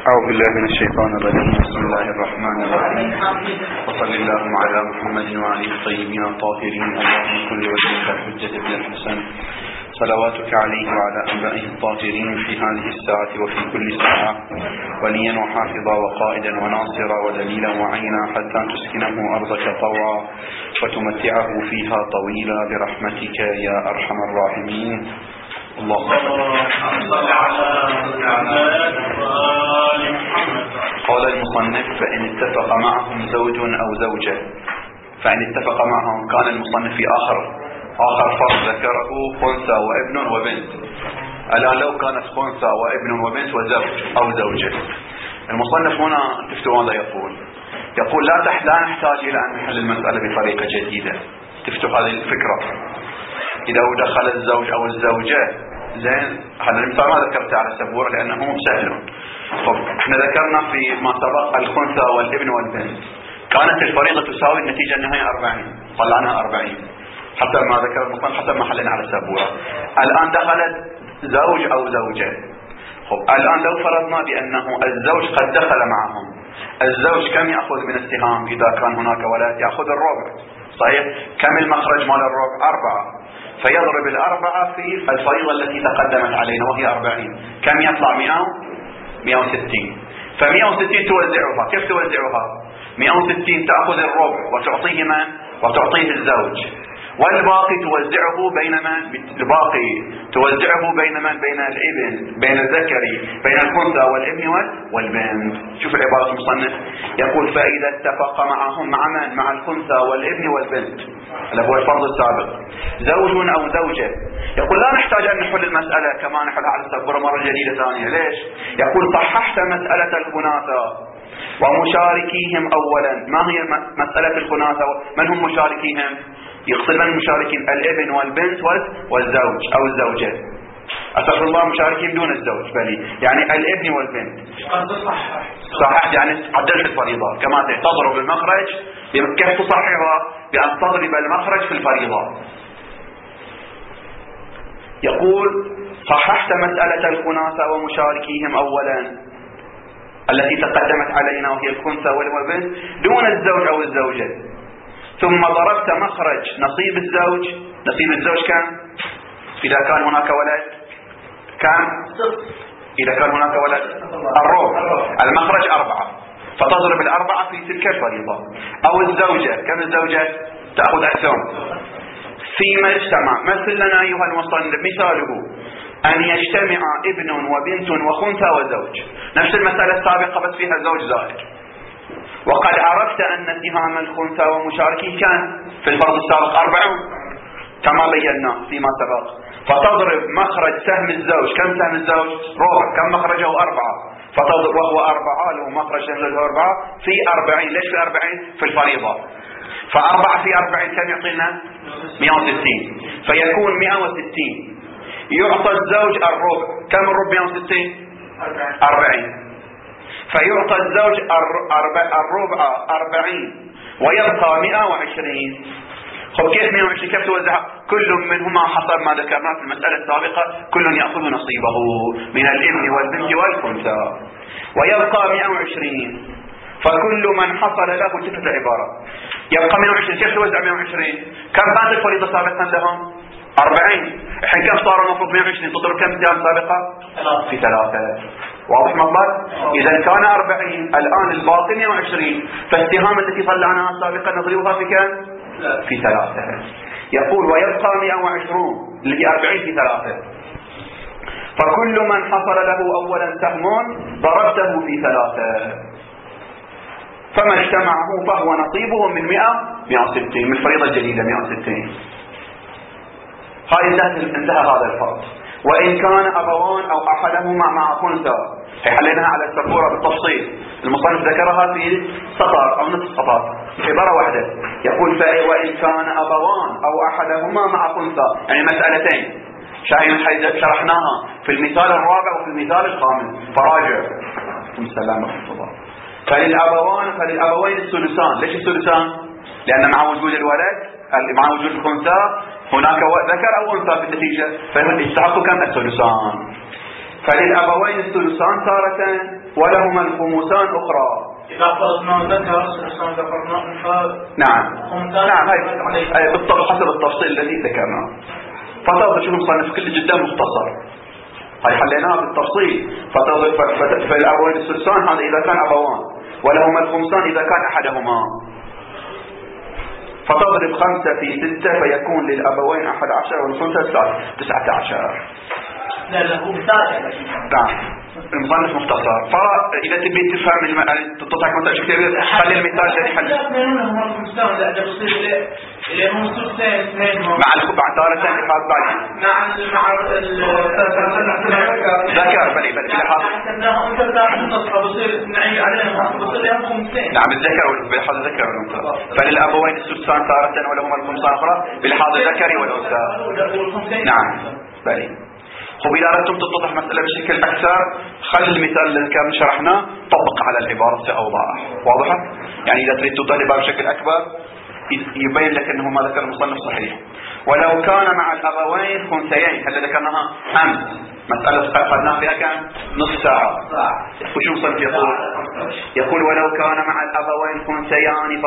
أعوذ بالله من الشيطان الرجيم. بسم الله الرحمن الرحيم، وصل اللهم على محمد وآله الطيبين الطاهرين. اللهم كل وجهك الحجة بن الحسن صلواتك عليه وعلى أنبائه الطاهرين في هذه الساعة وفي كل ساعة، وليا وحافظا وقائدا وناصرا ودليلا وعينا، حتى تسكنه أرضك طوعا وتمتعه فيها طويلا برحمتك يا أرحم الراحمين. اللهم صل على قال المصنف: فإن اتفق معهم زوج أو زوجة، فإن اتفق معهم، كان المصنف في آخر فرض ذكره خنثى وابن وبنت. الآن لو كانت خنثى وابن وبنت وزوج أو زوجة، المصنف هنا تفتوا ماذا يقول لا نحتاج إلى أن نحل المسألة بطريقة جديدة. تفتوا هذه الفكرة، إذا دخل الزوج أو الزوجة، زين، هذا المثال ما ذكرته على السبورة لأنه سهل. طب احنا ذكرنا في ما سبق الخنثى والابن والبنت، كانت الفريضة تساوي النتيجة النهائية 40، طلعناها 40 حتى ما ذكر المصنف، حتى ما حلنا على السبورة. الآن دخلت زوج أو زوجة. الآن لو فرضنا بأنه الزوج قد دخل معهم، الزوج كم يأخذ من السهام؟ إذا كان هناك ولد يأخذ الربع، صحيح؟ كم المخرج مال الربع؟ 4، فيضرب 4 في الفريضة التي تقدمت علينا وهي 40. كم يطلع؟ 160. ف160 توزعها، كيف توزعها؟ 160 تأخذ الربع وتعطيه من؟ وتعطيه الزوج، والباقي توزعه بين من؟ الباقي توزعه بين من؟ بين الابن، بين الذكري، بين الخنثى والابن والبنت. شوف العبارة المصنف يقول: فإذا اتفق معهم، مع من؟ مع الخنثى والابن والبنت، اللي هو الفرض السابق، زوج أو زوجة. يقول لا نحتاج أن نحل المسألة كما نحلها على السبورة مرة جديدة ثانية. ليش؟ يقول: صححت مسألة الخناثى ومشاركيهم أولا. ما هي مسألة الخناثى؟ من هم مشاركيهم؟ يقصد من المشاركين؟ الابن والبنت والزوج أو الزوجة. أستغفر الله، مشاركين دون الزوج، بلي يعني الابن والبنت. صحح يعني عدلت الفريضة كما تضرب المخرج. كيف تصححها؟ بأن تضرب المخرج في الفريضة. يقول: صححت مسألة الخناثى ومشاركيهم أولا التي تقدمت علينا وهي الخنثى والبنت دون الزوج أو الزوجة، ثم ضربت مخرج نصيب الزوج. نصيب الزوج كم؟ إذا كان هناك ولد كم؟ إذا كان هناك ولد الربع، المخرج 4، فتضرب 4 في تلك الفريضة. أو الزوجة، كم الزوجة؟ تأخذ الثمن. فيما اجتمع، مثل لنا أيها المصنف مثاله أن يجتمع ابن وبنت وخنثى وزوج، نفس المسألة السابقة بس فيها زوج زائد. وقد عرفت أن سهام الخنثى ومشاركيه كان في الفرض السابق 40 كما بينا فيما سبق، فتضرب مخرج سهم الزوج. كم سهم الزوج؟ ربع. كم مخرجه؟ 4، فتضرب وهو 4 له مخرج سهم 4 في 40. ليش في 40؟ في الفريضة. ف4 في 40 كم يعطينا؟ 160. فيكون 160. يعطى الزوج الربع. كم الربع؟ 160 40. فيعطى الزوج الربع 40 ويبقى 120. خب كيف 120؟ كيف توزع؟ كل منهما حسب ما ذكرنا في المسألة السابقة، كل يأخذ نصيبه من الابن والبنت والخنثى، ويبقى 120. فكل من حصل له تلك العبارة يبقى 120. كيف توزع 120؟ كم كانت الفريضة سابقا لهم؟ 40. الحين كم صار المفروض 120؟ تضرب كم سهام سابقة؟ في 3. واضح مطلق؟ إذا كان 40، الآن الباقي 120، فالسهام التي طلعناها سابقا نضربها في كم؟ في 3. يقول: ويبقى 120 التي 40 في 3. فكل من حصل له أولا سهم ضربته في 3، فما اجتمعه فهو نصيبه من 160 من الفريضة الجديدة 160. انتهى هذا الفرض. وإن كان أبوان أو أحدهما مع خنثى، حليناها على السبورة بالتفصيل، المصنف ذكرها في سطر أو نصف سطر، عبارة واحدة. يقول: وإن كان أبوان أو أحدهما مع خنثى، يعني مسألتين شرحناها في المثال الرابع وفي المثال الخامس، فراجع. السلام ورحمة الله. فللأبوين الثلثان. ليش الثلثان؟ لأن مع وجود الولد، مع وجود الخنثى، هناك ذكر أو أنثى في النتيجة، فيستحق كم؟ الثلثان. فللأبوين الثلثان تارة ولهما الخمسان أخرى. إذا فرضنا ذكر الثلثان ذكرنا نعم هاي بالطبع حسب التفصيل الذي ذكرناه. فتظل شو المصنف كل جدا مختصر، هاي حليناها بالتفصيل. فالأبوين الثلثان هذا إذا كان أبوان، ولهما الخمسان إذا كان أحدهما. فتضرب 5 في 6 فيكون للأبوين 11 والخمسة 19. لا هو مثال. نعم المصنف مختصر. فإذا تبي تفهم تطلع مثال كثير خلي المثال الذي حل. مع تارة لحاظ بعد. مع ذكر بلي لحاظ. نعم الذكر بلحاظ الذكر والأنثى. فللأبوين الثلثان تارة ولهما الخمسان أخرى بلحاظ الذكر والأنثى. نعم بلي. خب إذا أردتم تتضح مسألة بشكل أكثر خلي المثال الذي كان شرحناه طبق على العبارة في أوضاح واضحة. يعني إذا تريد تطالبها بشكل أكبر يبين لك أنه ما ذكر المصنف صحيح. ولو كان مع الأبوين خنثيين، هل ذكرناها أمس مسألة قدنا فيها كان نصف ساعة. وشو المصنف يقول ولو كان مع الأبوين خنثيان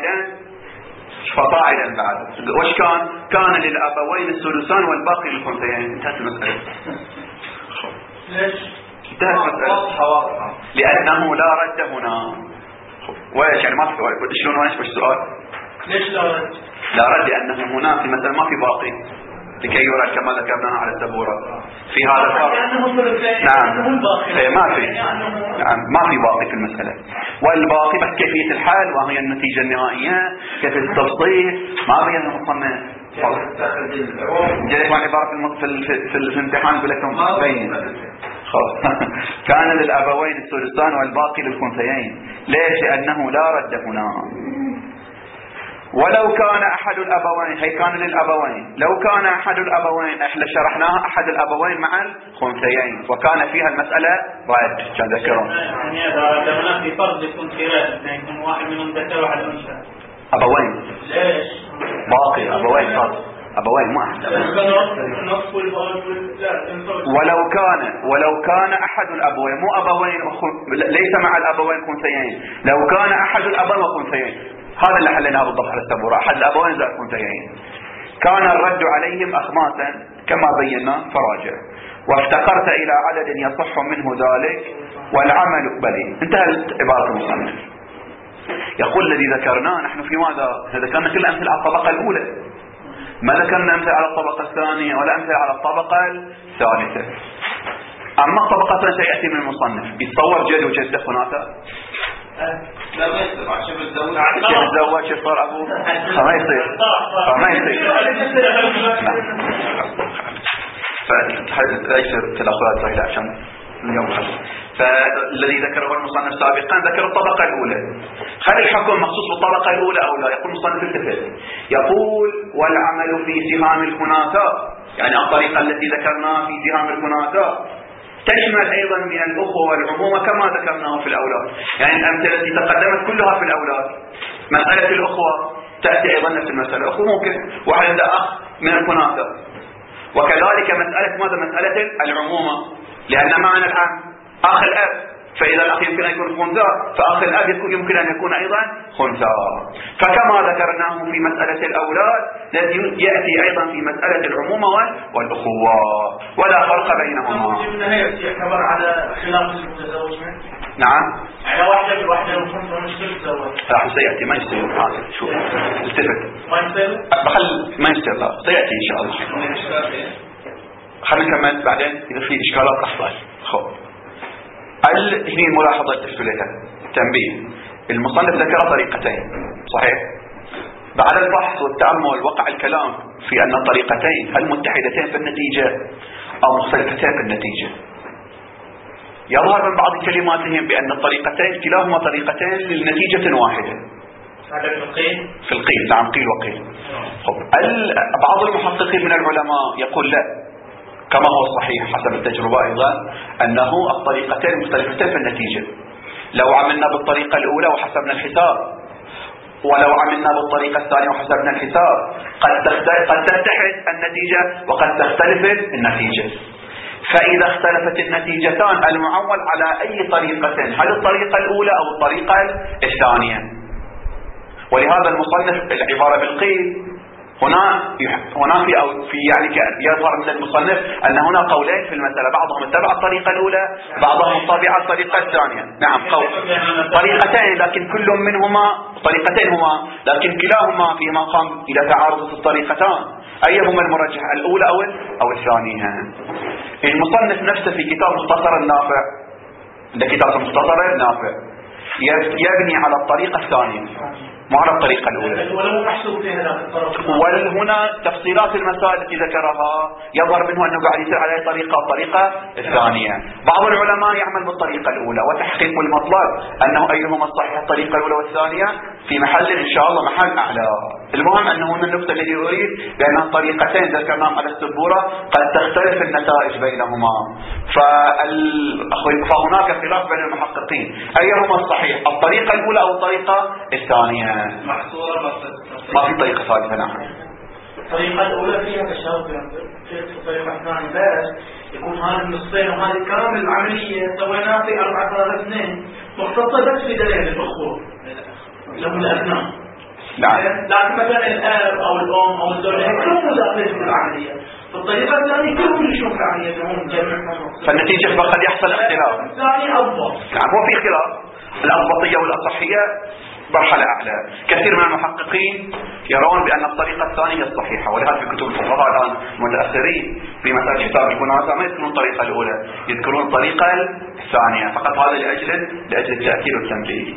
فصاعدا بعد. وش كان للأبوين الثلثان والباقي للخنثيين. انتهت المسألة. ليش؟ انتهت المسألة لأنه لا رد هنا. ويش يعني ما في شلون ويش السؤال؟ ليش لا رد؟ لا رد لأنه هنا في مثلا ما في باقي لكي يرى كما ذكرناها على السبورة في هذا الفرق. نعم ما في. نعم ما في باقي في المسألة. والباقي بس كيفية الحل وهي النتيجة النهائية كيفية التفصيل ما بينها مصنف. جاي مع عبارة في الامتحان يقول لكم بين خلاص. كان للأبوين الثلثان والباقي للخنثيين. ليش؟ لأنه لا رد هنا. ولو كان أحد الأبوين، هي كان للأبوين، لو كان أحد الأبوين احنا شرحناها أحد الأبوين مع الخنثيين وكان فيها المسألة رد كان ذكرون. يعني هذا هناك في فرض يكون في رد يكون واحد منهم ذكر واحد أنثى. أبوين. ليش؟ باقي أبوين فرض. أبوين ما أحد. ولو كان أحد الأبوين مو أبوين ليس مع الأبوين خنثيين، لو كان أحد الأبوين وخنثيين هذا اللي حليناه بالضبط على السبورة أحد الأبوين زائد خنثيين كان الرد عليهم أخماسا كما بينا فراجع وافتقرت إلى عدد يصح منه ذلك والعمل بلي. انتهت عبارة المصنف. يقول الذي ذكرناه نحن في ماذا؟ ذكرنا كل أمثلة على الطبقة الأولى، ما ذكرنا أمثلة على الطبقة الثانية ولا أمثلة على الطبقة الثالثة. أما الطبقة الثانية سيأتي من المصنف يتصور جد وجدة هناك لا ما يصير عشان يتزوج شو صار أبوه فما يصير فليس الأخوات سهلة عشان اليوم خلص. فالذي ذكره المصنف سابقا ذكر الطبقة الأولى. هل الحكم مخصوص بالطبقة الأولى أو لا؟ يقول المصنف التفت يقول والعمل في سهام الخناثاء، يعني الطريقة التي ذكرناها في سهام الخناثاء تشمل أيضا من الأخوة والعمومة كما ذكرناه في الأولاد. يعني الأمثلة التي تقدمت كلها في الأولاد. مسألة الأخوة تأتي أيضا نفس المسألة، أخو ممكن واحد عنده أخ من الخناثة. وكذلك مسألة مسألة العمومة، لأن معنى العام أخ الأب، فإذا الأخ يمكن أن يكون خنثى فأخ الأب يمكن أن يكون أيضا خنثى. فكما ذكرناه في مسألة الأولاد يأتي أيضا في مسألة العمومة والأخوة ولا فرق بينهما. يعتبر على خلاف المتزوج. نعم على واحدة وخنثى مش تتزوج. راح سيأتي ما يصير هذا شوف التفت ما يصير بخل ما يصير لا سيأتي إن شاء الله. خلينا نكمل بعدين إذا في إشكالات أحصل. خب هي ملاحظة تفصيلها تنبيه. المصنف ذكر طريقتين صحيح. بعد البحث والتأمل وقع الكلام في أن الطريقتين هل متحدتين في النتيجة أو مختلفتين في النتيجة. يظهر من بعض كلماتهم بأن الطريقتين كلاهما طريقتين للنتيجة واحدة. هذا في القيل نعم قيل وقيل. بعض المحققين من العلماء يقول لا كما هو الصحيح حسب التجربة أيضا أنه الطريقتين مختلفتين في النتيجة. لو عملنا بالطريقة الأولى وحسبنا الحساب ولو عملنا بالطريقة الثانية وحسبنا الحساب قد تتحد النتيجة وقد تختلف النتيجة. فإذا اختلفت النتيجتان المعول على أي طريقة، هل الطريقة الأولى أو الطريقة الثانية. ولهذا المصنف العبارة بالقيل هنا في يعني يظهر من المصنف أن هنا قولين في المسألة، بعضهم اتبع الطريقة الأولى، بعضهم اتبع الطريقة الثانية. نعم، قول طريقتين لكن كل منهما طريقتين هما، لكن كلاهما في مقام إلى تعارض الطريقتان، أيهما المرجح، الأولى أو الثانية. المصنف نفسه في كتاب مختصر النافع، ده كتاب مختصر النافع يبني على الطريقة الثانية مو على الطريقة الأولى. وهنا تفصيلات المسائل التي ذكرها يظهر منه أنه قاعد يصير على الطريقة الثانية. بعض العلماء يعمل بالطريقة الأولى، وتحقيق المطلب أنه أيهما الصحيح الطريقة الأولى والثانية في محل إن شاء الله محل أعلى. المهم أنه هنا النقطة التي أريد بأن الطريقتين ذكرناهم على السبورة قد تختلف النتائج بينهما، فهناك خلاف بين المحققين أيهما الصحيح الطريقة الأولى أو الطريقة الثانية. محصورة ما في طريقة ثالثة. نعم، الطريقة الأولى فيها تشابه في الطريقة الثانية، بس يكون هذا النصفين وهذه كامل العملية سويناها في 4-3-2 مختصة بس في دليل الأخوة لهم الأبناء. نعم، لكن مثلا الأب أو الأم أو الزوجة كلهم مداخلين في العملية، في الطريقة الثانية كلهم يشوفون في العملية هم جمعهم، فالنتيجة قد يحصل اختلاف. الثاني أضبط. نعم، هو في خلاف. الأضبطية والأصحية مرحلة أعلى. كثير من المحققين يرون بأن الطريقة الثانية الصحيحة، ولهذا في كتب الفقهاء الآن متأخرين في مسألة كتاب الكناسة ما يذكرون الطريقة الأولى، يذكرون الطريقة الثانية فقط، هذا لأجل التأكيد والتنبيه.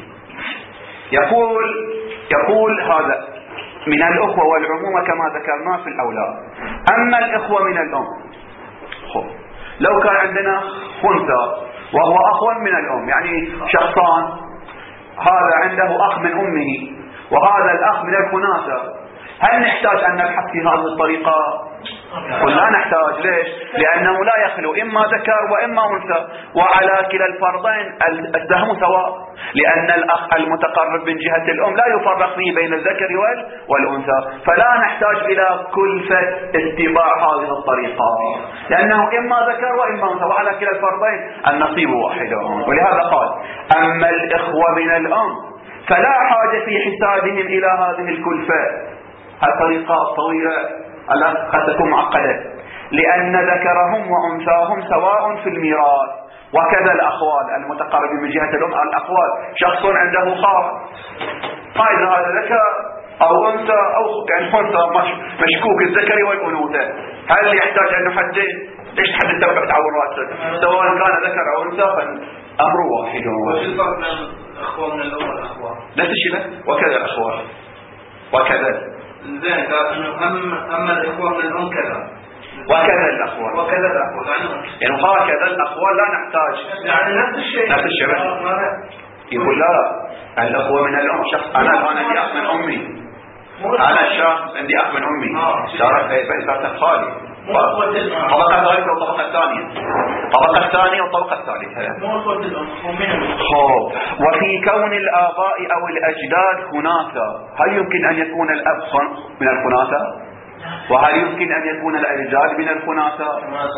يقول هذا من الأخوة والعمومة كما ذكرنا في الأولاد. أما الإخوة من الأم، لو كان عندنا خنثى وهو أخو من الأم، يعني شخصان، هذا عنده أخ من أمه وهذا الأخ من الخناثة، هل نحتاج أن نبحث في هذه الطريقة؟ قل لا نحتاج. ليش؟ لأنه لا يخلو إما ذكر وإما أنثى، وعلى كلا الفرضين السهم سواء، لأن الأخ المتقرب من جهة الأم لا يفرق فيه بين الذكر والأنثى، فلا نحتاج إلى كلفة اتباع هذه الطريقة، لأنه إما ذكر وإما أنثى، وعلى كلا الفرضين النصيب واحد. ولهذا قال أما الإخوة من الأم فلا حاجة في حسابهم إلى هذه الكلفة. الطريقة الطويلة قد تكون معقدة، لأن ذكرهم وأنثاهم سواء في الميراث، وكذا الأخوال المتقربين من جهة الأم. الأخوال شخص عنده خاف، قائد هذا ذكر أو أنثى أو يعني أنثى مشكوك الذكر والأنوثة، هل يحتاج أن نحدد؟ ليش تحدد تبقى تعور رأسك؟ سواء كان ذكر أو أنثى فالأمر واحد. وش الفرق بين الأخوة من الأم والأخوة؟ نفس الشيء، وكذا الأخوة وكذا. زين، قال انه اما الاخوه من الام كذا وكذا الاخوه يعني هكذا الاخوه لا نحتاج يعني نفس الشيء يقول لا، الاخوه من الام شخص انا عندي اخ من امي، انا الشخص عندي اخ من امي صارت بيت خالي، طبقه ثالثه وطبقه ثانيه، طبقه ثانيه وطبقه ثالثه. خب، وفي كون الآباء أو الأجداد خناثة، هل يمكن أن يكون الأب من الخناثة؟ وهل يمكن أن يكون الأجداد من الخناثة؟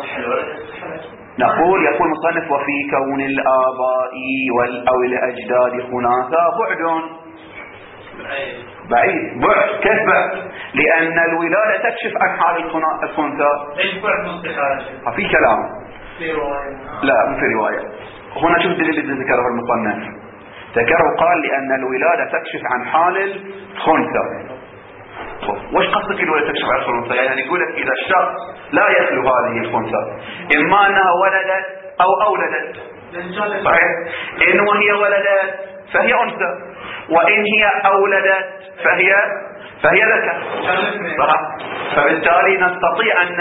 يقول المصنف وفي كون الآباء أو الأجداد خناثة بعيد. كيف بعد؟ لأن الولادة تكشف عن حال الخنثى. ليش بعد مستحيل؟ في كلام في رواية؟ لا، مو في رواية. هنا شوف الدليل الذي ذكره المصنف، ذكره قال لأن الولادة تكشف عن حال الخنثى. وش قصدك الولادة تكشف عن الخنثى؟ يعني يقول لك إذا الشخص لا يخلو هذه الخنثى، إما أنها ولدت أو أولدت، صحيح؟ إن وهي ولدت فهي أنثى، وإن هي أولدت فهي ذكر. فبالتالي نستطيع أن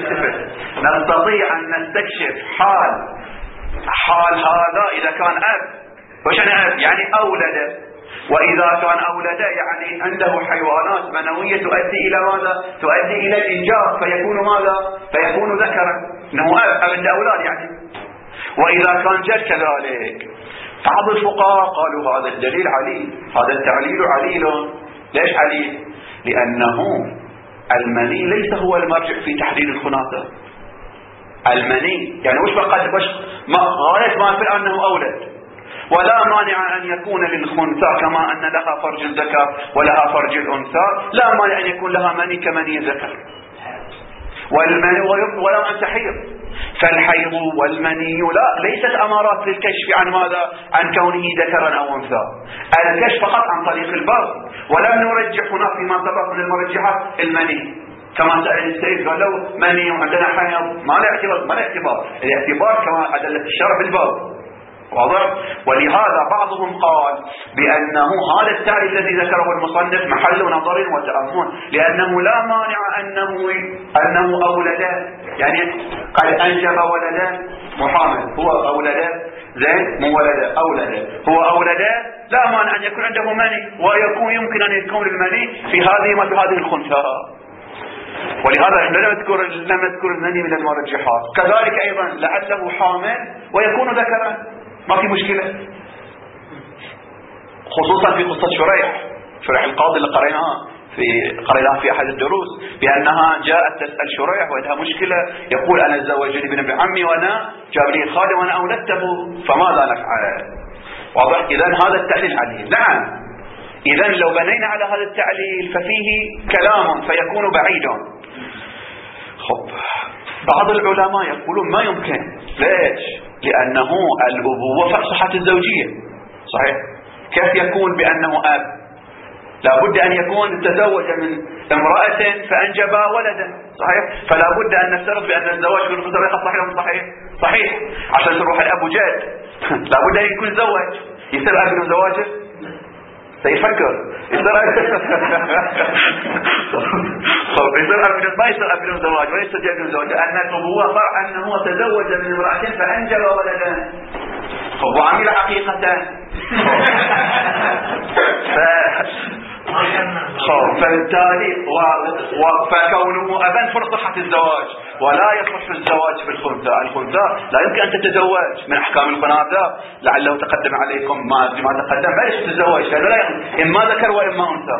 نستكشف حال هذا إذا كان أب. وش أب؟ يعني أولد، وإذا كان أولد يعني عنده حيوانات منوية تؤدي إلى ماذا؟ تؤدي إلى الإنجاب، فيكون ماذا؟ فيكون ذكرا، إنه أب عنده أولاد يعني. وإذا كان جد كذلك. بعض الفقهاء قالوا هذا الدليل عليل، هذا التعليل عليل. ليش عليل؟ لأنه المني ليس هو المرجع في تحديد الخناثة. المني يعني وش غاية ما في أنه أولد. ولا مانع أن يكون للخنثى كما أن لها فرج الذكر ولها فرج الأنثى، لا مانع أن يكون لها مني كمني الذكر. والمني ولو أن تحيض، فالحيض والمني ليست أمارات للكشف عن ماذا؟ عن كونه ذكرا أو أنثى. الكشف فقط عن طريق البول. ولا نرجح هنا فيما سبق من المرجحات المني، كما سأل السيد قال له مني وعندنا حيض، ما له اعتبار. الاعتبار كما أدلت الشرع بالبول، واضح؟ ولهذا بعضهم قال بأنه هذا التعريف الذي ذكره المصنف محل نظر وتأمل، لأنه لا مانع أنه أولد، يعني قد أنجب ولدا محامل، هو أولد زين مو ولد أولد، هو أولد، لا مانع أن يكون عنده مني، ويكون يمكن أن يكون المني في هذه الخنثى. ولهذا لم نذكر المني من المرجحات. كذلك أيضا لعله حامل ويكون ذكرا، ما في مشكلة، خصوصا في قصة شريح القاضي اللي قريناها في أحد الدروس، بأنها جاءت تسأل شريح وعندها مشكلة، يقول أنا تزوجني بن عمي وأنا جاب لي خالي وأنا أولدته، فماذا نفعل؟ واضح؟ إذن هذا التعليل عليه. نعم، إذن لو بنينا على هذا التعليل ففيه كلام فيكون بعيدا. بعض العلماء يقولون ما يمكن. ليش؟ لأنه الأبوة فأصحت الزوجية، صحيح؟ كيف يكون بأنه أب؟ لابد أن يكون تزوج من امرأة فأنجب ولدا، صحيح؟ فلا بد أن نفترض بأن الزواج يكون بطريقة صحيحة. صحيح، عشان تروح الأب وجد لابد أن يكون زوج. يصير أب من زواجه؟ سيفكر يصير ما يصير أب من زواج ولا يصير جد من زواج، لأن الأبوة فرع أنه تزوج من امرأة فأنجب ولدا، وعمل حقيقة. فبالتالي فكونه أبا فرصحة الزواج، ولا يصح الزواج بالخنثى. الخنثى لا يمكن أن تتزوج من أحكام الخناثى، لعله تقدم عليكم ما تقدم، لا يتزوج، إما ذكر وإما أنثى.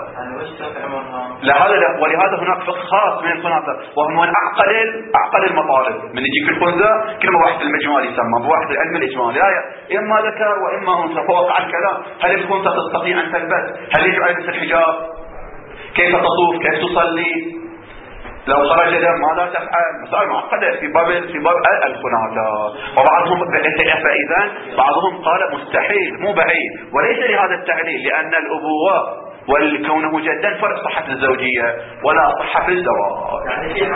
ولهذا هناك فقه خاص من الخناثى، وهم من أعقل المطالب. من يجي في الخنثى كلمة واحد المجمال يسمى بواحد العلم الإجمالي، إما ذكر وإما أنثى. فوقع الكلام، هل الخنثى تستطيع أن تلبس؟ هل يجب عليها الحجاب؟ كيف تطوف؟ كيف تصلي؟ لو خرج دم ماذا تفعل؟ مسائل معقدة في باب الخناثى. وبعضهم فإذا بعضهم قال مستحيل مو بعيد، وليس لهذا التعليل، لأن الأبوة والكونه جدا فرق صحة الزوجية ولا صحة في الزواج. يعني في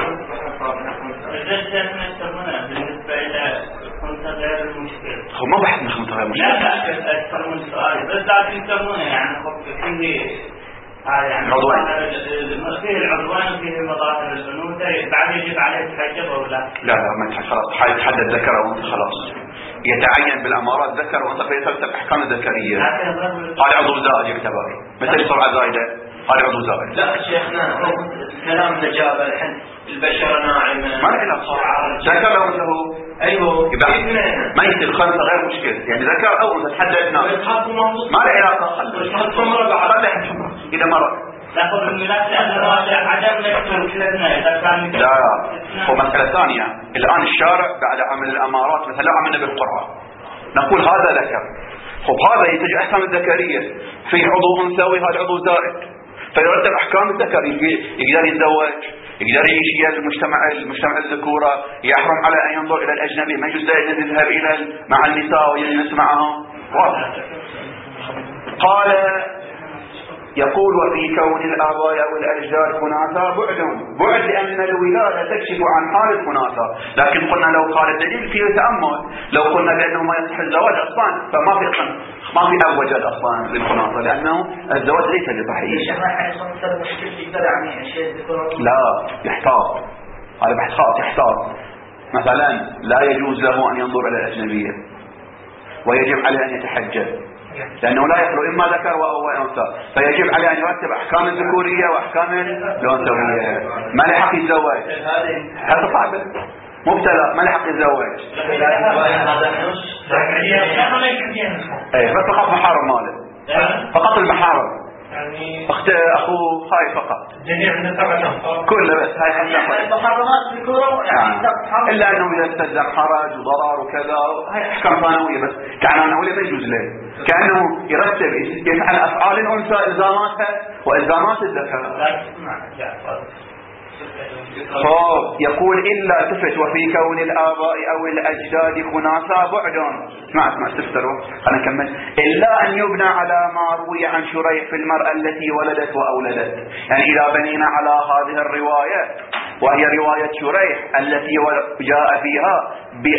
بالنسبة إلى الخنثى غير المشكلة. هو ما بحث من الخنثى غير المشكلة. لا أكثر من سؤال، بس لكن يسمونه يعني فيه يعني فيه العضوان وفيه مظاهر الأنوثة، بعد يجب عليه تحجب أو لا؟ لا ما خلاص حيتحدد ذكر أو أنثى، خلاص يتعين بالأمارات ذكر وأنثى فيترتب أحكام الذكرية. قال عضو زائد يعتبر مثل سرعة زائدة، قال عضو زائد. لا شيخنا كلام نجابة الحين البشرة ناعمة ما له علاقة، ذكر أو أنثى هو أيوه ما يصير الخنثى غير مشكلة، يعني ذكر أو أنثى تحددنا ما له علاقة. خلي إذا مرة تأخذ الملاك لأنه عدم لا هو مسألة ثانية. الآن الشارع بعد عمل الأمارات مثلا عملنا بالقرآن نقول هذا ذكر، هذا يتجه أحكام الذكرية في عضو أنثوي، هذا عضو زائد، فيرتب أحكام الذكر، يقدر يتزوج، يقدر يعيش المجتمع الذكورة، يحرم على أن ينظر إلى الأجنبي، ما يجوز أن يذهب مع النساء ويجلس معهم. قال يقول وفي كون الآباء والأجداد خناثى بعد لأن الولادة تكشف عن حال الخناثى. لكن قلنا لو قال الدليل فيه تأمل، لو قلنا بأنه ما يصح الزواج أصلا فما في أوجد أصلا للخناثى، لأنه الزواج ليس لضحية. لا يحتاط، هذا بحث خاص يحتاط. مثلا لا يجوز له أن ينظر إلى الأجنبية، ويجب عليه أن يتحجب، لأنه لا يخلو إما ذكر أو أنثى، فيجب عليه أن يرتب أحكام الذكورية وأحكام الأنثوية. ما لحق يتزوج، هذا صعب، مبتلى ما لحق يتزوج، بس فقط محارم ماله، فقط المحارم يعني اخوه هاي فقط جميع من الثقة كله بس هاي حتى المحرمات الكبرى يعني الا انه يستلزم حرج وضرر وكذا، هاي احكام ثانويه بس كعنانويه ما يجوز له، كانه يرتب يفعل افعال الانثى الزاماتها والزامات الذكر. يقول إلا تفت وفي كون الآباء أو الأجداد خناثا بعد. اسمع استفتروا خلينا نكمل. إلا أن يبنى على ما روي عن شريح في المرأة التي ولدت وأولدت. يعني إذا بنينا على هذه الرواية وهي رواية شريح التي جاء فيها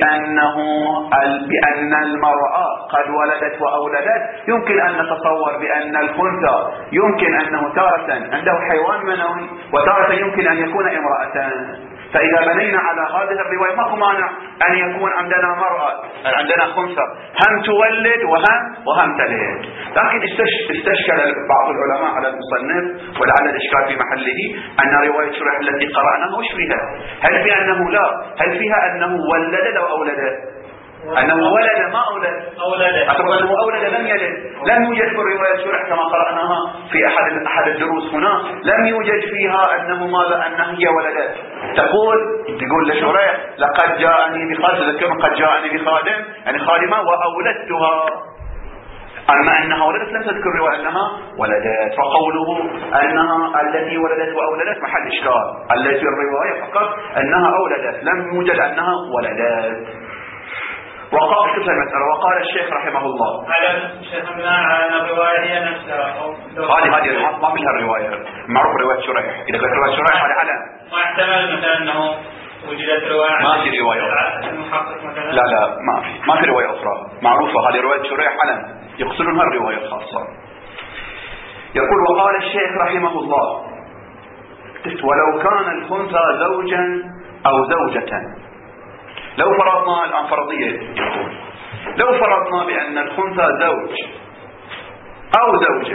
بأن المرأة قد ولدت وأولدت، يمكن أن نتصور بأن الخنثى يمكن أنه تارة عنده حيوان منوي وتارة يمكن أن يكون امرأة. فإذا بنينا على هذه الرواية ماكو مانع أن يكون عندنا مرأة عندنا خنثى هم تولد وهم تلد. لكن استشكل بعض العلماء على المصنف ولعل الإشكال في محله أن رواية شريح التي قرأناها وش فيها؟ هل فيها أنه لا؟ هل فيها أنه ولد أو أولد؟ أنه ولد ما أولد. أعتقد أنه أولد لم يلد. لم يوجد في رواية شريح كما قرأناها في أحد الدروس هنا، لم يوجد فيها أنه ماذا أنها هي ولدت. تقول لشريح لقد جاءني بخادم، تذكرون قد جاءني بخادم يعني خادمة وأولدتها. أما أنها ولدت لم تذكر رواية أنها ولدت، فقوله أنها التي ولدت وأولدت محل إشكال. التي الرواية فقط أنها أولدت، لم يوجد أنها ولدت. وقال كيف المسألة؟ وقال الشيخ رحمه الله هذا الشيخ بناء على الرواية هي نفسها هذه ما فيها الرواية معروف رواية شريح. إذا قلت رواية شريح هذا علم. ما احتمل مثلا أنه وجدت رواية ما في رواية أخرى. لا ما في رواية أخرى معروفة. هذه رواية شريح علم يقصدونها الرواية الخاصة. يقول وقال الشيخ رحمه الله ولو كان الخنثى زوجا أو زوجة. لو فرضنا الآن فرضية، لو فرضنا بأن الخنثى زوج أو زوجة،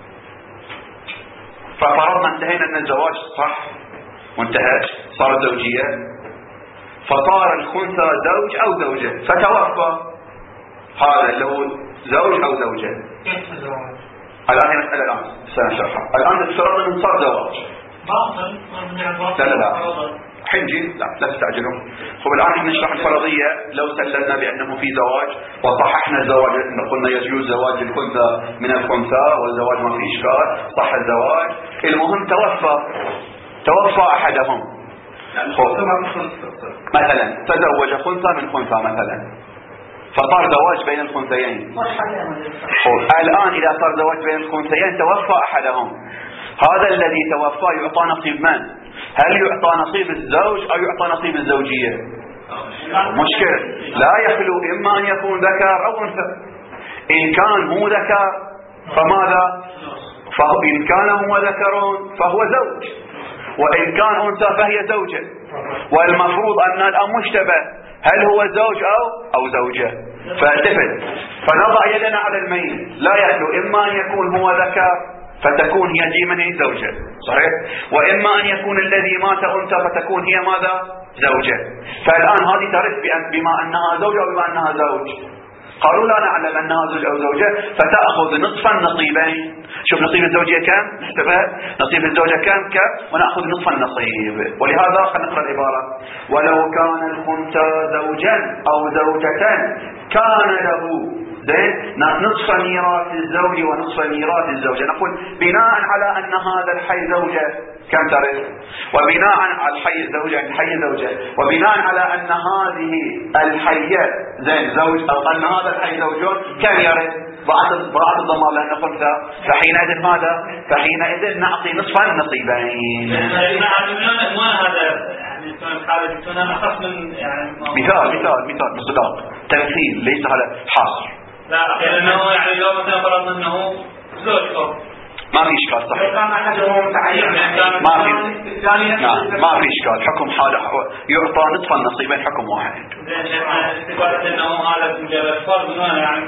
ففرضنا انتهينا أن الزواج صح وانتهت صارت زوجية، فصار الخنثى زوج أو زوجة فتوفى، هذا لو زوج أو زوجة. الآن هي مسألة الآن سنشرحها. الآن تفترض أنه صار زواج باطل. لا حنجي لا تستعجلوا. الآن احنا نشرح الفرضية. لو سلمنا بأنه في زواج وصححنا الزواج، قلنا يجوز زواج الخنثى من الخنثى والزواج ما في إشكال، صح الزواج. المهم توفى أحدهم مثلا، تزوج خنثى من خنثى مثلا، فصار زواج بين الخنثيين. الآن إذا صار زواج بين الخنثيين توفى أحدهم، هذا الذي توفى يعطى نصيب من؟ هل يعطى نصيب الزوج أو يعطى نصيب الزوجية؟ مشكلة لا يخلو إما أن يكون ذكر أو أنثى. إن كان هو ذكر فماذا؟ إن كان هو ذكر فهو زوج، وإن كان أنثى فهي زوجة. والمفروض أن الأمر مشتبه، هل هو زوج أو زوجة؟ فالتفت فنضع يدنا على الميت، لا يخلو إما أن يكون هو ذكر فتكون هي ديما زوجة صحيح، وإما أن يكون الذي مات أنثى فتكون هي ماذا؟ زوجة. فالآن هذه ترث بما أنها زوجة أو بما أنها زوج. قالوا لا نعلم أنها زوج أو زوجة فتأخذ نصف النصيبين. شوف نصيب الزوجية كم؟ نصيب الزوجة كم ونأخذ نصف النصيب. ولهذا خلينا نقرأ العبارة. ولو كان الخنثى زوجا أو زوجة كان له نصف ميراث الزوج ونصف ميراث الزوجة. نقول بناء على أن هذا الحي زوجة كم ترث، وبناء على الحي الزوجة الحي زوجة، وبناء على أن هذه الحية زوج أو أن هذا الحي زوج كم يرث؟ ضاعت الضمان لأنه خنثى. فحينئذ ماذا؟ فحينئذ نعطي نصف النصيبين. ما هذا مثال مصداق تمثيل، ليس هذا حاصر. لا لأنه يعني لو مثلا فرضنا أنه زوج ما في إشكال صحيح. كان أحدهم تعين ما في إشكال. حكم حاله يعطى نصف النصيبين حكم واحد. استفادة أنه هذا مجرد فرض يعني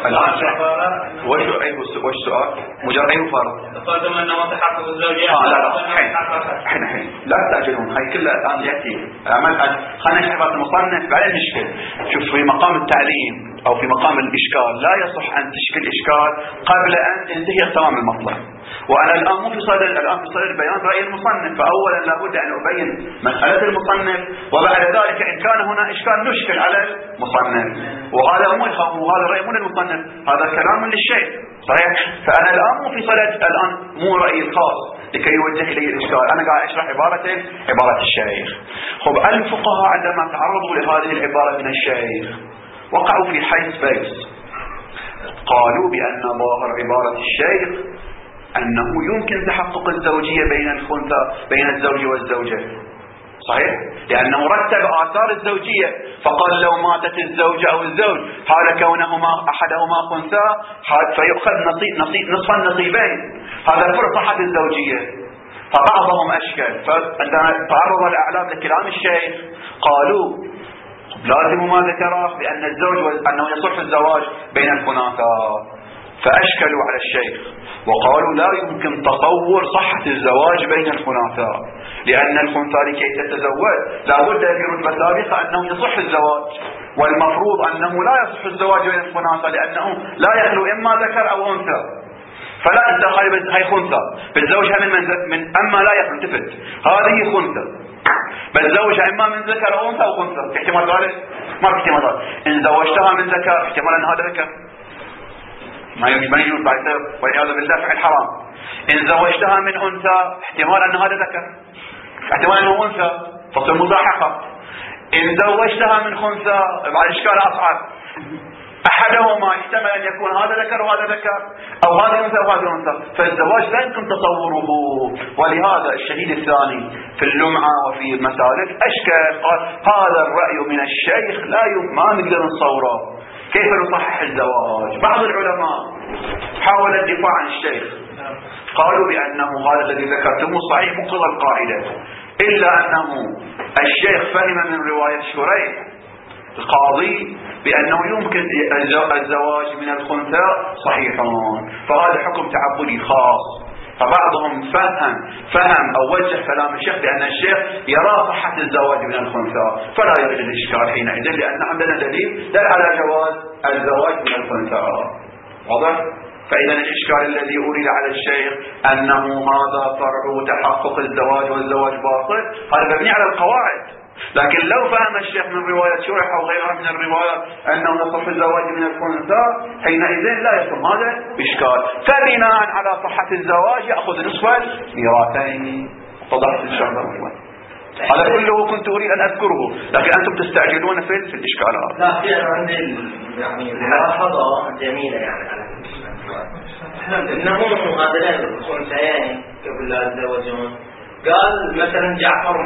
وش سؤال؟ مجرد أي فرض؟ فرض أنه تحقق الزوجية. حين لا تستعجلون، هاي كلها الآن يأتي خلينا نشرح المصنف بعدين نشكل. شوف في مقام التعليم أو في مقام الإشكال لا يصح أن تشكل إشكال الإشكال قبل أن ينتهي تمام المطلب. وأنا الآن مو في صدد بيان رأي المصنف، فأولا لابد أن أبين مسألة المصنف، وبعد ذلك إن كان هنا إشكال نشكل على المصنف. وهذا الرأي مو للمصنف، هذا كلام للشيخ صحيح. فأنا الآن مو في صدد مو رأيي الخاص لكي يوجه إلي الإشكال، أنا قاعد أشرح عبارة الشيخ. الفقهاء عندما تعرضوا لهذه العبارة من الشيخ وقعوا في حيز فيس، قالوا بأن ظاهر عبارة الشيخ أنه يمكن تحقق الزوجية بين الزوج والزوجة صحيح، لأنه رتب آثار الزوجية، فقال لو ماتت الزوجة أو الزوج حال كونهما أحدهما خنثى فيؤخذ نصف النصيبين، هذا فرصة الزوجية. فبعضهم أشكل، فعندما تعرض الأعلام لكلام الشيخ قالوا لازم ما ذكره بأن الزوج أنه يصح الزواج بين الخنثى، فأشكلوا على الشيخ وقالوا لا يمكن تصور صحة الزواج بين الخنثى، لأن الخنثى لكي تتزوج لابد في رتبة سابقة أنه يصح الزواج، والمفروض أنه لا يصح الزواج بين الخنثى لأنه لا يخلو إما ذكر أو أنثى، فلا أنت هاي خنثى بتزوجها من أما لا يخلو تفت هذه خنثى بتزوجها إما من ذكر أو أنثى أو خنثى. في احتمال ذلك؟ ما في احتمال ذلك. إن زوجتها من ذكر احتمال أن هذا ذكر ما يجوز بعد والعياذ بالله فعل حرام. إن زوجتها من أنثى احتمال أن هذا ذكر، احتمال أنه أنثى تصير مزاحقة. إن زوجتها من خنثى بعد إشكال أصعب، أحدهما يحتمل أن يكون هذا ذكر وهذا ذكر، أو هذا أنثى وهذا أنثى، فالزواج لا يمكن تصوره. ولهذا الشهيد الثاني في اللمعة وفي المسالك أشكل قال هذا الرأي من الشيخ ما نقدر نصوره، كيف نصحح الزواج؟ بعض العلماء حاول الدفاع عن الشيخ، قالوا بأنه هذا الذي ذكرتموه صحيح مقتضى القاعدة، إلا أنه الشيخ فهم من رواية شريح القاضي بأنه يمكن الزواج من الخنثى صحيحون، فهذا حكم تعبدي خاص. فبعضهم فهم أو وجه كلام الشيخ بأن الشيخ يرى صحة الزواج من الخنثى، فلا يوجد الإشكال حينئذ، لأن عندنا دليل دل على جواز الزواج من الخنثى. واضح؟ فإذا الإشكال الذي أريد على الشيخ أنه هذا فرع تحقق الزواج والزواج باطل، هذا مبني على القواعد. لكن لو فهم الشيخ من رواية شريح أو غيرها من الروايات أنه يصح الزواج من الخنثى، حينئذ لا يتم هذا إشكال، فبناء على صحة الزواج يأخذ نصف الميراثين. اتضحت إن شاء الله. هذا كله كنت أريد أن أذكره، لكن أنتم تستعجلون في الإشكالات. لا، في عندي يعني ملاحظة جميلة يعني على إنهم هذين الخنثيين قبل لا يتزوجون، قال مثلا جعفر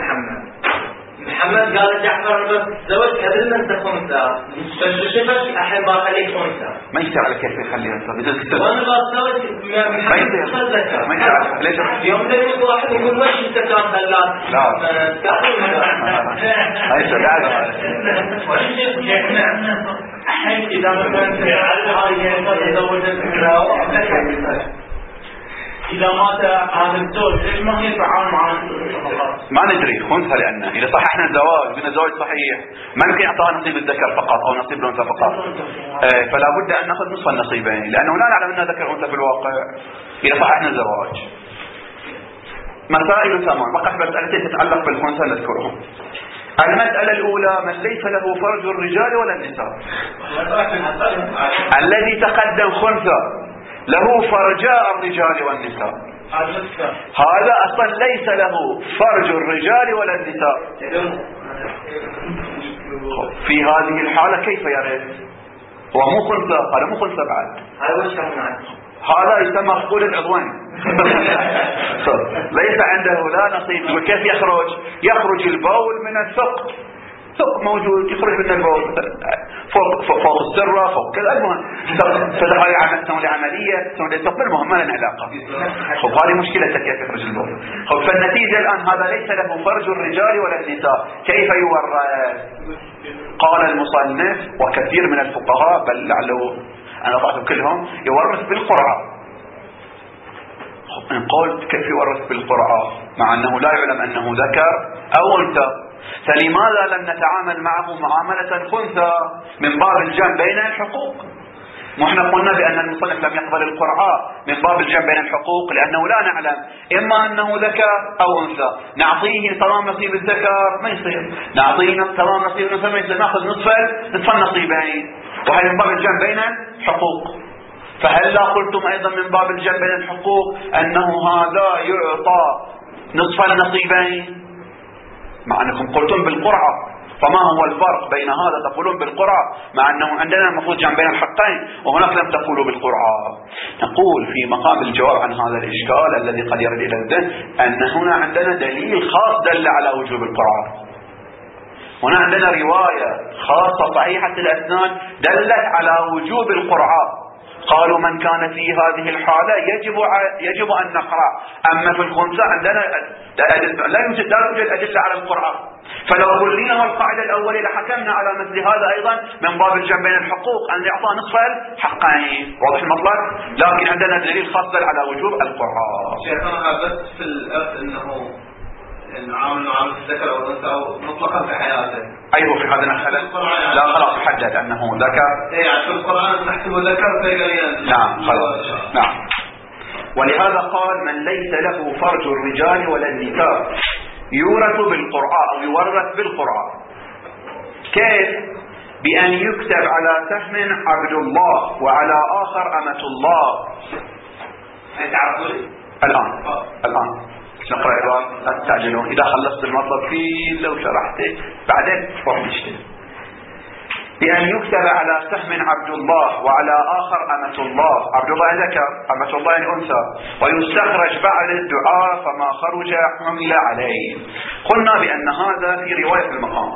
محمد قال جعفر بس زوجت قبل ما انت خنثى، فشفت احب اخليك خنثى. ما يستعمل كيف يخليه انثى؟ وانا بتزوج محمد ما يستعمل. ليش يوم لما واحد يقول وش انت كان خلاك؟ لا الحين اذا مثلا هاي تزوجت إذا مات هذا الزوج ليش ما هي يتعاون مع ما ندري خنثى، لأنه إذا صححنا الزواج من الزواج صحيح ما يمكن يعطيها نصيب الذكر فقط أو نصيب الأنثى فقط، فلا بد أن نأخذ نصف النصيبين، لأنه لا نعلم أنها ذكر أنثى في الواقع إذا صححنا الزواج. مسائل ثمان، بقت مسألتين تتعلق بالخنثى نذكرهم. المسألة الأولى من ليس له فرج الرجال ولا النساء. الذي تقدم خنثى له فرجاء الرجال والنساء، هذا أصلا ليس له فرج الرجال ولا النساء. في هذه الحالة كيف يرث؟ هو مو خنثى، هذا مو خنثى بعد، هذا يسمى مفقود العضوين. ليس عنده لا نصيب. وكيف يخرج البول من الثقب، ثقب موجود يخرج من البول فوق السرة فوق كذا، المهم فهذه تسوي عملية تسوي الثقب، المهم ما لنا علاقة. هذه مشكلة كيف يخرج البول. فالنتيجة الآن هذا ليس له فرج الرجال ولا النساء، كيف يورث؟ قال المصنف وكثير من الفقهاء بل لعله أنا أضعتهم كلهم يورث بالقرعة. إن قلت كيف يورث بالقرعة مع أنه لا يعلم أنه ذكر أو أنثى، فلماذا لم نتعامل معه معاملة خنثى من باب الجمع بين الحقوق؟ ونحن قلنا بأن المصنف لم يقبل القرعة من باب الجمع بين الحقوق لأنه لا نعلم إما أنه ذكر أو أنثى، نعطيه تمام نصيب الذكر ما يصير، نعطيه تمام نصيب الأنثى ما يصير، نأخذ نصف النصيبين، وهي من باب الجمع بين الحقوق. فهل لا قلتم أيضا من باب الجمع بين الحقوق أنه هذا يعطى نصف النصيبين مع أنكم قلتم بالقرعة؟ فما هو الفرق بين هذا تقولون بالقرعة مع أنه عندنا المفروض جمع بين الحقين وهناك لم تقولوا بالقرعة؟ نقول في مقام الجواب عن هذا الإشكال الذي قد يرد إلى الذهن أن هنا عندنا دليل خاص دل على وجوب القرعة. هنا عندنا رواية خاصة صحيحة الأسناد دلت على وجوب القرعة، قالوا من كان في هذه الحالة يجب أن نقرأ. أما في الخنثى عندنا لا يوجد أدلة على القرعة، فلو كلنا القاعدة الأولية لحكمنا على مثل هذا أيضا من باب الجمع بين الحقوق أن يعطى نصف الحقين. واضح المطلب؟ لكن عندنا دليل خاص على وجوب القرعة. شيخنا بس في الأرض أنه عامل الذكر أو الأنثى مطلقا في حياته. أيوه في هذا المسألة لا خلاص حدد أنه ذكر. يعني في القرآن نحسب الذكر في نعم خلاص نعم. ولهذا قال من ليس له فرج الرجال ولا النساء يورث بالقرعة أو يورث بالقرعة. كيف؟ بأن يكتب على سهم عبد الله وعلى آخر أمة الله. الآن نقرأ لا تستعجلون، إذا خلصت المطلب فيه لو شرحته بعدين روح نشتغل. بأن يكتب على سهم عبد الله وعلى آخر أمة الله، عبد الله ذكر أمة الله أنثى، ويستخرج بعد الدعاء فما خرج حمل عليه. قلنا بأن هذا في رواية المقام.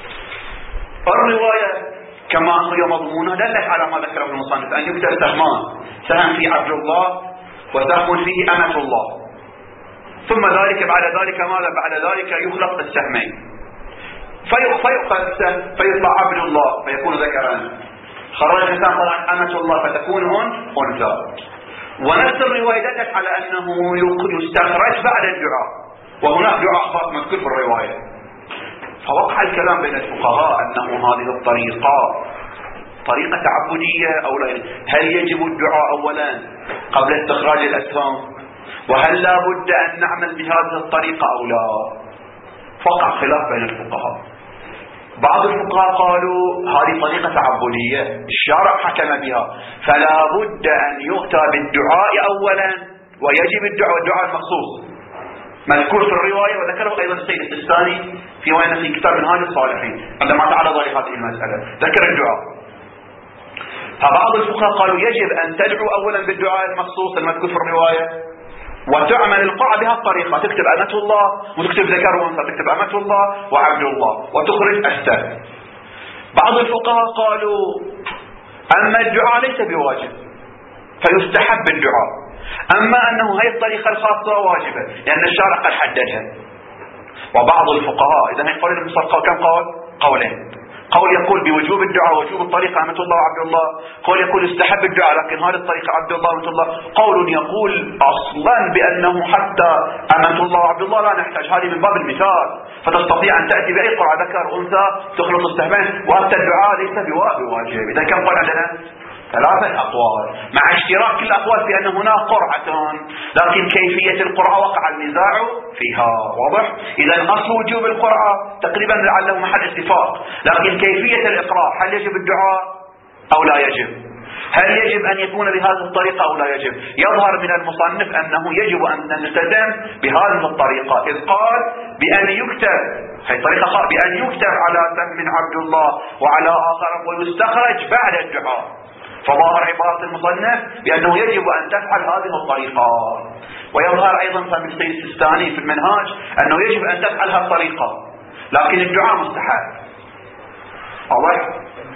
الرواية كما هي مضمونة دلت على ما ذكره المصنف أن يكتب سهمان، سهم في عبد الله وسهم فيه أمة الله، ثم ذلك بعد ذلك ماذا؟ بعد ذلك يخلق السهمين فيؤخذ السهم فيطلع عبد الله فيكون ذكرا، خرج السهم طلع أمة الله فتكون أنثى. ونفس الرواية دلت على أنه يستخرج بعد الدعاء، وهناك دعاء خاص مذكور في الرواية. فوقع الكلام بين الفقهاء أنه هذه الطريقة طريقة تعبدية أو لا، هل يجب الدعاء أولا قبل استخراج الأسهم، وهل لا بد أن نعمل بهذه الطريقة أو لا؟ وقع خلاف بين الفقهاء. بعض الفقهاء قالوا هذه طريقة تعبدية الشارع حكم بها، فلا بد أن يؤتى بالدعاء أولا ويجب الدعاء المخصوص مذكور في الرواية، وذكره أيضا السيد السيستاني في كتاب منهاج الصالحين عندما تعرض لهذه المسألة ذكر الدعاء. فبعض الفقهاء قالوا يجب أن تدعو أولا بالدعاء المخصوص المذكور في الرواية وتعمل القرعة بها الطريقة، تكتب أمة الله وتكتب ذكر وأنثى، تكتب أمة الله وعبد الله وتخرج السهم. بعض الفقهاء قالوا أما الدعاء ليس بواجب فيستحب الدعاء، أما أنه هي الطريقة الخاصة واجبة لأن الشارع قد حددها. وبعض الفقهاء إذا يقول المصدق كم قولين، قول يقول بوجوب الدعاء وجوب الطريقة أمة الله وعبد الله، قول يقول يستحب الدعاء لكن هذه الطريقة عبد الله وأمة الله، قول يقول أصلا بأنه حتى أمة الله وعبد الله لا نحتاج، هذه من باب المثال، فتستطيع أن تأتي بأي قرعة ذكر أنثى تخلط السهمين، وأنت الدعاء ليس بواجب. إذا كم قول عندنا؟ ثلاثة أقوال، مع اشتراك كل الأقوال في أن هناك قرعة، لكن كيفية القرعة وقع النزاع فيها. واضح؟ إذا أصل وجوب القرعة تقريبا لعله محل اتفاق، لكن كيفية الإقراء هل يجب الدعاء أو لا يجب؟ هل يجب أن يكون بهذه الطريقة أو لا يجب؟ يظهر من المصنف أنه يجب أن نلتزم بهذه الطريقة، إذ قال بأن يكتب، هي طريقة بأن يكتب على سهم عبد الله وعلى آخر ويستخرج بعد الدعاء. فظاهر عبارة المصنف بأنه يجب أن تفعل هذه الطريقة. ويظهر أيضا من السيد السيستاني في المنهاج أنه يجب أن تفعل هذه الطريقة، لكن الدعاء مستحب. واضح؟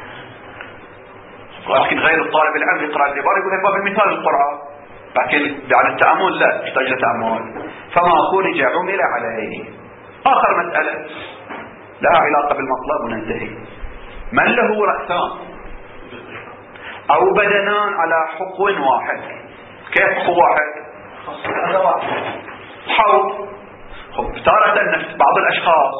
لكن غير الطالب العلم يقرأ العبارة يقول باب المثال القرآن، لكن بعد التأمل لا يحتاج لتأمل. فما خرج عمل عليه. آخر مسألة لها علاقة بالمطلب وننتهي. من له رأسان أو بدنان على حقو واحد. كيف حقو واحد؟ هذا واحد حوض. تارة بعض الأشخاص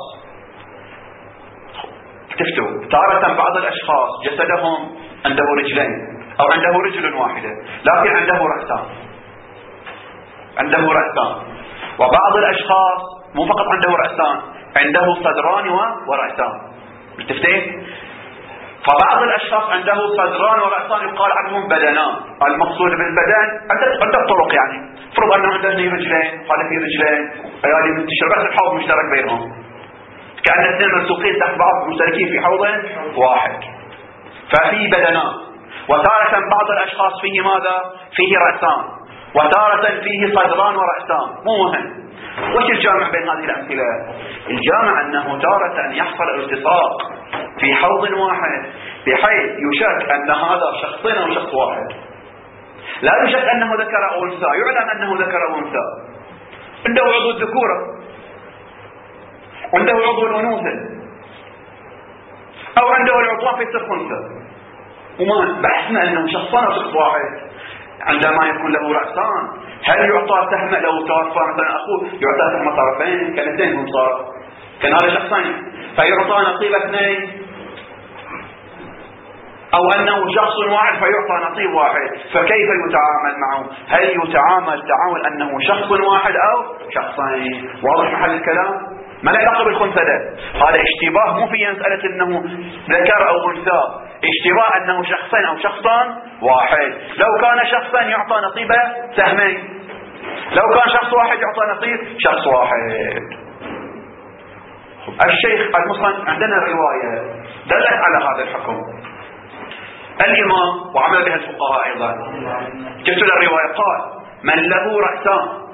تفتوا، تارة بعض الأشخاص جسدهم عنده رجلين أو عنده رجل واحدة، لكن عنده رأسان. عنده رأسان. وبعض الأشخاص مو فقط عنده رأسان، عنده صدران ورأسان. متفقين؟ فبعض الأشخاص عنده صدران ورأسان يقال عنهم بدنان. المقصود بالبدن عدة طرق، يعني فرض أنه عنده رجلين، هذا في رجلين، يعني منتشر بس الحوض مشترك بينهم، كأن اثنين ملصوقين تحت بعض مشتركين في حوض واحد، ففي بدنان. وتارة بعض الأشخاص فيه ماذا؟ فيه رأسان، وتارة فيه صدران ورأسان. مو مهم. وش الجامع بين هذه الأمثلة؟ الجامع أنه تارة يحصل التصاق في حوض واحد بحيث يشك أن هذا شخصين أو شخص واحد، لا يشك أنه ذكر أو أنثى، يعلم أنه ذكر أو أنثى، عنده عضو الذكورة، عنده عضو الأنوثة، أو عنده العضوان في الخنثى، وما بحثنا أنه شخصان أو شخص واحد. عندما يكون له رأسان، هل يعطى سهم لو توفى مثلا أخوه يعطى سهم طرفين كانتين هم صار كان هذا شخصين فيعطى نصيب اثنين، أو أنه شخص واحد فيعطى نصيب واحد، فكيف يتعامل معه؟ هل يتعامل تعامل أنه شخص واحد أو شخصين؟ واضح محل الكلام؟ ما له علاقة بالخنثى ده. هذا اشتباه مو في مسألة أنه ذكر أو أنثى، اشتباه أنه شخصين أو شخصان واحد. لو كان شخصا يعطى نصيبه سهمين، لو كان شخص واحد يعطى نصيب شخص واحد. الشيخ المصنف عندنا رواية دلت على هذا الحكم. الإمام وعمل بها الفقهاء أيضا، جبت له الرواية قال: من له رأسان.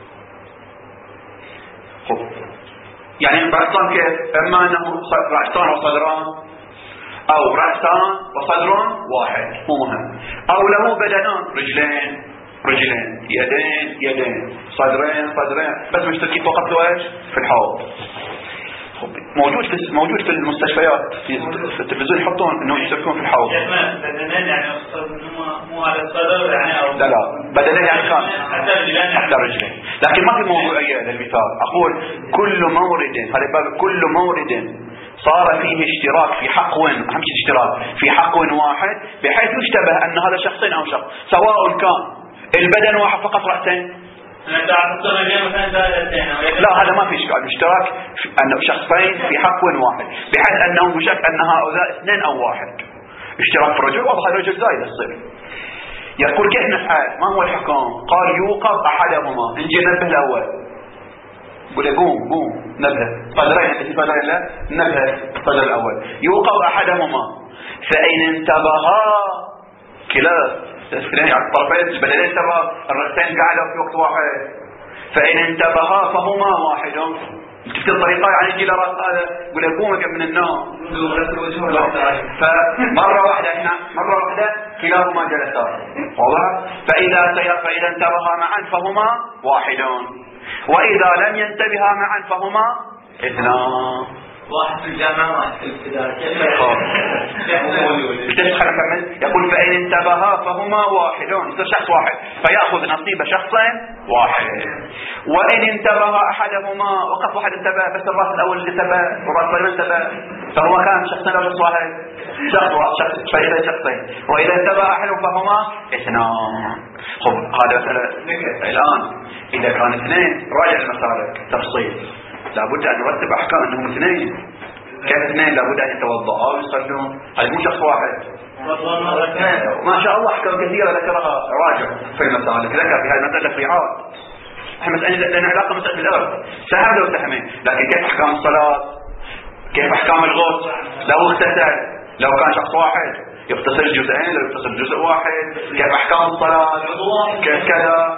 يعني رأسان كيف؟ إما أنه رأسان وصدران، أو رأسان وصدر واحد، مو مهم، أو له بدنان، رجلين، يدين، صدرين، بس مشتركين فقط في الحوض. موجود في المستشفيات، في التلفزيون يحطون انه يشتركون في الحوض. بدنين يعني مو على الصدر يعني، او لا بدنين يعني كان حتى رجلين، لكن ما في موضوعيه. للمثال اقول كل مورد، هذا باب كل مورد صار فيه اشتراك في حقو، اهم شيء اشتراك في حقو واحد بحيث يشتبه ان هذا شخصين او شخص، سواء كان البدن واحد فقط رأسين. لا هذا ما في اشكال، اشتراك انه شخصين في حق واحد بحيث انه يشك ان هؤلاء اثنين او واحد. اشتراك في الرجل، واضح الرجل زايد الصير. يقول كيف نفعل؟ ما هو الحكم؟ قال: يوقف احدهما. نجي ننبه الاول، قول قوم نبه صدرين لا نبه الصدر الاول. يوقف احدهما فان انتبها كلا يعني الطرفين البدنين انتبه، الرأسين قاعدة في وقت واحد، فإن انتبها فهما واحد. تلك الطريقة يعني يجي لرأس هذا يقول يقومك من النوم، فمرة واحدة كلاهما جلسا، واضح؟ فإذا انتبها معا فهما واحدون، وإذا لم ينتبها معا فهما اثنان. واحد في الجامعة واحد في الابتدائي. خلينا نكمل. يقول: فإن انتبها فهما واحدون، يصير شخص واحد فيأخذ نصيب شخص واحد. وإن انتبه أحدهما، وقت واحد انتبه بس الرأس الأول اللي انتبه والرأس الثاني انتبه، فهو كان شخصين أو شخص واحد؟ شخص فإذا شخصين. وإذا انتبه أحدهم فهما اثنان. خب هذا مثلا الآن إذا كان اثنين راجع المسالك تفصيل، لابد أن نرتب أحكام أنهم اثنين. كيف اثنين؟ لابد أن يتوضأوا ويصلون، هذا مو شخص واحد. ما شاء الله أحكام كثيرة ذكرها راجع في المسالك، ذكر في هذه المسألة في عاد. احنا مسألة لنا علاقة مسألة الأرض سهل لو سهمين، لكن كيف أحكام الصلاة؟ كيف أحكام الغسل؟ لو اغتسل، لو كان شخص واحد يغتسل جزئين، لو يغتسل جزء واحد، كيف أحكام الصلاة؟ كيف كذا.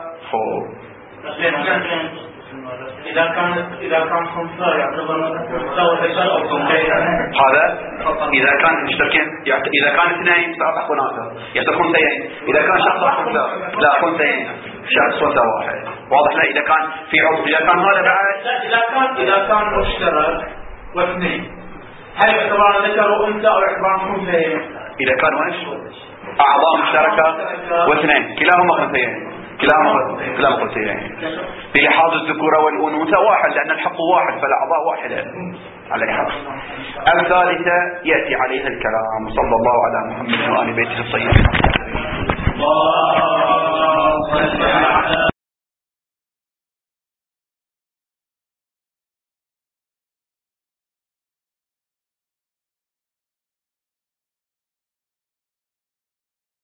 إذا كان خنثى يعتبر ذكر أو خنثى. هذا إذا كان مشتركين، إذا كان اثنين فأصبح خناثة يصير خنثيين. إذا كان شخص خنثى لا خنثيين، شخص خنثى واحد، واضح؟ لا إذا كان في عضو، إذا كان هذا بعد، إذا كان مشترك واثنين، هل يعتبر ذكر وأنثى أو يعتبر خنثيين؟ إذا كانوا إيش؟ أعضاء مشتركة واثنين كلاهما خنثيين، كلاهما خنثيين، بلحاظ الذكورة والأنوثة واحد، لأن الحق واحد فالأعضاء واحدة. على الحق. الثالثة يأتي عليها الكلام. صلى الله على محمد وآل بيته الطيبين.